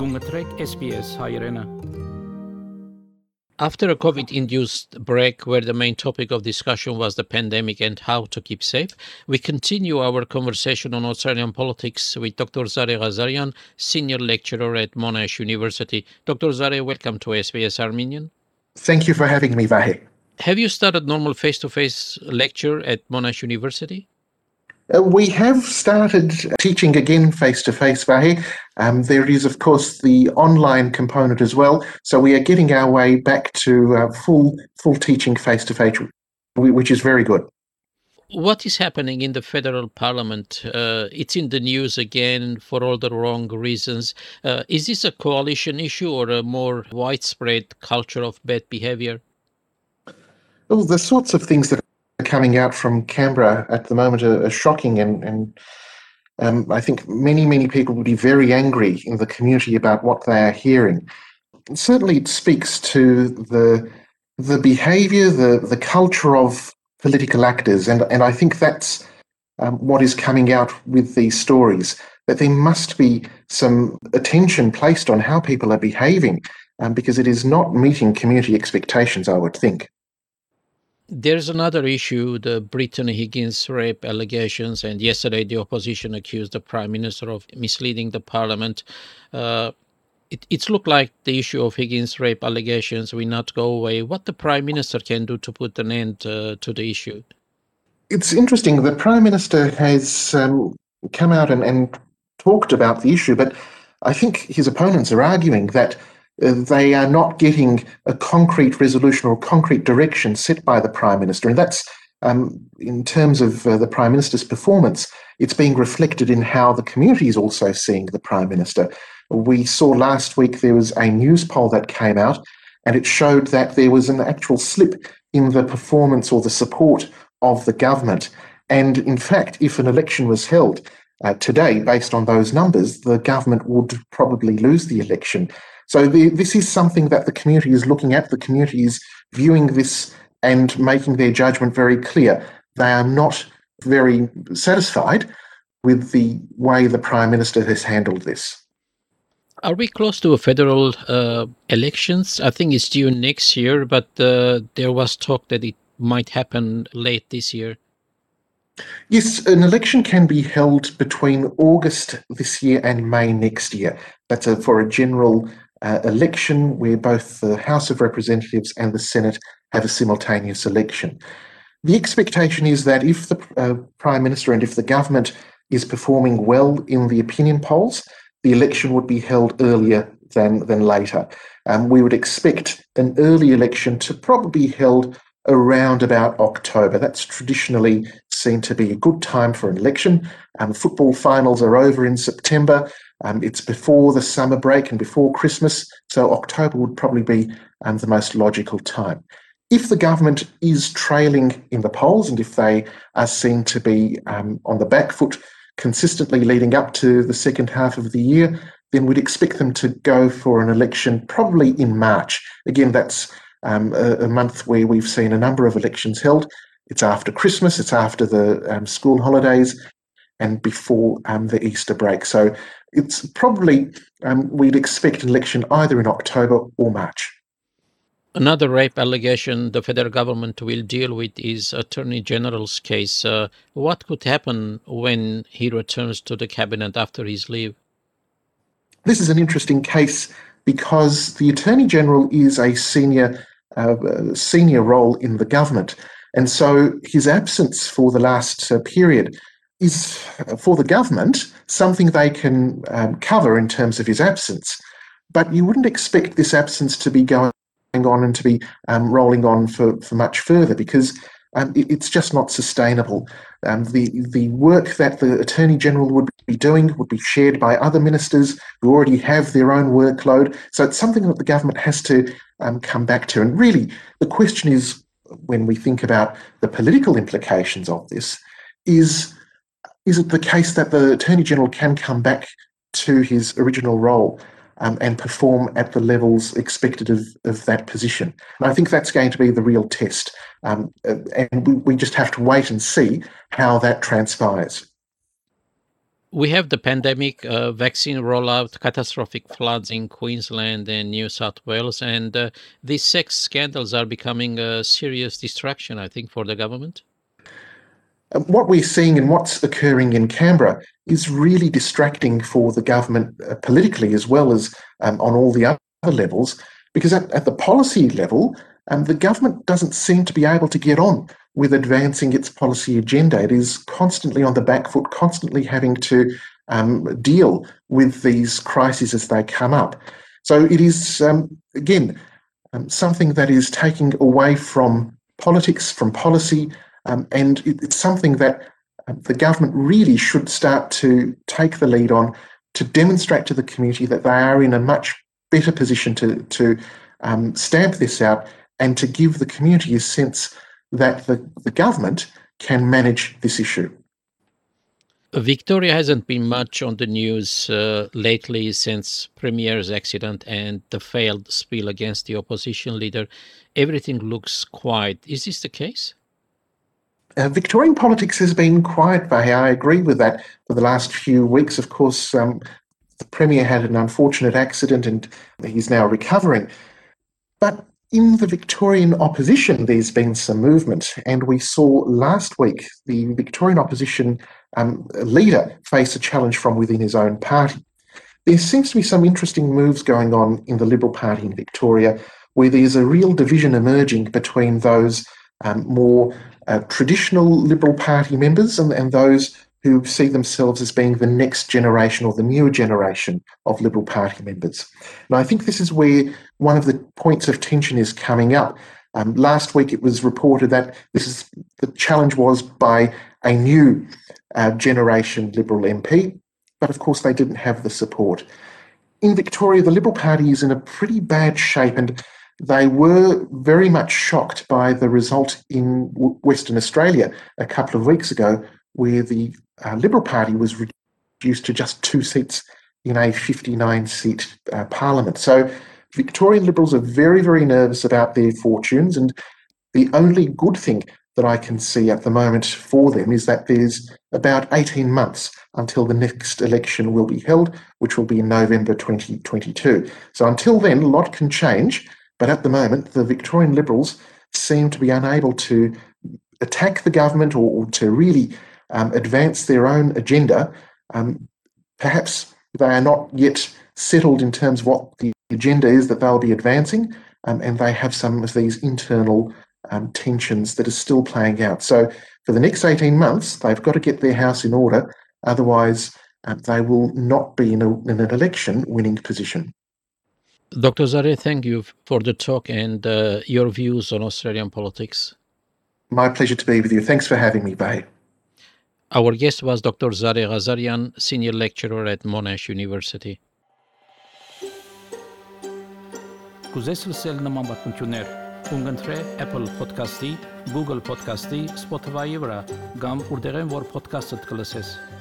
Gungetrek SBS Hairena. After a COVID-induced break where the main topic of discussion was the pandemic and how to keep safe, we continue our conversation on Australian politics with Dr. Zareh Ghazarian, Senior Lecturer at Monash University. Dr. Zareh, welcome to SBS Armenian. Thank you for having me, Vahe. Have you started normal face-to-face lecture at Monash University? We have started teaching again face-to-face, Vahe. There is, of course, the online component as well. So we are getting our way back to full teaching face-to-face, which is very good. What is happening in the federal parliament? It's in the news again for all the wrong reasons. Is this a coalition issue or a more widespread culture of bad behaviour? Well, the sorts of things that are coming out from Canberra at the moment are shocking, and I think many people will be very angry in the community about what they are hearing. Certainly it speaks to the behaviour, the culture of political actors, and I think that's what is coming out with these stories, that there must be some attention placed on how people are behaving, because it is not meeting community expectations, I would think. There's another issue, the Brittany Higgins rape allegations, and yesterday the opposition accused the Prime Minister of misleading the Parliament. It's looked like the issue of Higgins rape allegations will not go away. What the Prime Minister can do to put an end to the issue? It's interesting. The Prime Minister has come out and talked about the issue, but I think his opponents are arguing that they are not getting a concrete resolution or concrete direction set by the Prime Minister. And that's, in terms of the Prime Minister's performance, it's being reflected in how the community is also seeing the Prime Minister. We saw last week there was a news poll that came out, and it showed that there was an actual slip in the performance or the support of the government. And in fact, if an election was held today, based on those numbers, the government would probably lose the election. So this is something that the community is looking at. The community is viewing this and making their judgment very clear. They are not very satisfied with the way the Prime Minister has handled this. Are we close to a federal elections? I think it's due next year, but there was talk that it might happen late this year. Yes, an election can be held between August this year and May next year. That's for a general election where both the House of Representatives and the Senate have a simultaneous election. The expectation is that if the Prime Minister and if the government is performing well in the opinion polls, the election would be held earlier than later. We would expect an early election to probably be held around about October. That's traditionally seen to be a good time for an election. Football finals are over in September. It's before the summer break and before Christmas, so October would probably be the most logical time. If the government is trailing in the polls and if they are seen to be on the back foot consistently leading up to the second half of the year, then we'd expect them to go for an election probably in March. Again, that's a month where we've seen a number of elections held. It's after Christmas, it's after the school holidays, and before the Easter break. So it's probably, we'd expect an election either in October or March. Another rape allegation the federal government will deal with is Attorney General's case. What could happen when he returns to the cabinet after his leave? This is an interesting case because the Attorney General is a senior role in the government. And so his absence for the last period is, for the government, something they can cover in terms of his absence. But you wouldn't expect this absence to be going on and to be rolling on for much further, because it's just not sustainable. The work that the Attorney General would be doing would be shared by other ministers who already have their own workload. So it's something that the government has to come back to. And really, the question is, when we think about the political implications of this, is it the case that the Attorney General can come back to his original role and perform at the levels expected of that position? And I think that's going to be the real test. And we just have to wait and see how that transpires. We have the pandemic, vaccine rollout, catastrophic floods in Queensland and New South Wales, and these sex scandals are becoming a serious distraction, I think, for the government. What we're seeing and what's occurring in Canberra is really distracting for the government politically as well as on all the other levels, because at the policy level, the government doesn't seem to be able to get on with advancing its policy agenda. It is constantly on the back foot, constantly having to deal with these crises as they come up. So it is, again, something that is taking away from politics, from policy, and it's something that the government really should start to take the lead on, to demonstrate to the community that they are in a much better position to stamp this out and to give the community a sense that the government can manage this issue. Victoria hasn't been much on the news lately since Premier's accident and the failed spiel against the opposition leader. Everything looks quiet. Is this the case? Victorian politics has been quiet, Vahe. I agree with that for the last few weeks. Of course, the Premier had an unfortunate accident and he's now recovering. But in the Victorian opposition, there's been some movement. And we saw last week the Victorian opposition leader face a challenge from within his own party. There seems to be some interesting moves going on in the Liberal Party in Victoria, where there's a real division emerging between those more traditional Liberal Party members and those who see themselves as being the next generation or the newer generation of Liberal Party members. And I think this is where one of the points of tension is coming up. Last week it was reported that the challenge was by a new generation Liberal MP, but of course they didn't have the support. In Victoria, the Liberal Party is in a pretty bad shape, and they were very much shocked by the result in Western Australia a couple of weeks ago, where the Liberal Party was reduced to just 2 seats in a 59-seat parliament. So Victorian Liberals are very, very nervous about their fortunes, and the only good thing that I can see at the moment for them is that there's about 18 months until the next election will be held, which will be in November 2022. So until then, a lot can change. But at the moment, the Victorian Liberals seem to be unable to attack the government or to really advance their own agenda. Perhaps they are not yet settled in terms of what the agenda is that they'll be advancing, and they have some of these internal tensions that are still playing out. So for the next 18 months, they've got to get their house in order. Otherwise, they will not be in an election winning position. Dr. Zariar, thank you for the talk and your views on Australian politics. My pleasure to be with you. Thanks for having me, Vahe. Our guest was Dr. Zariar Ghazarian, Senior Lecturer at Monash University. Կուզես լսել նման պատմություններ, կընտրե Apple Podcast-ի, Google Podcast-ի, Spotify-ի վրա, կամ որտեղեն որ podcast-ըդ կլսես։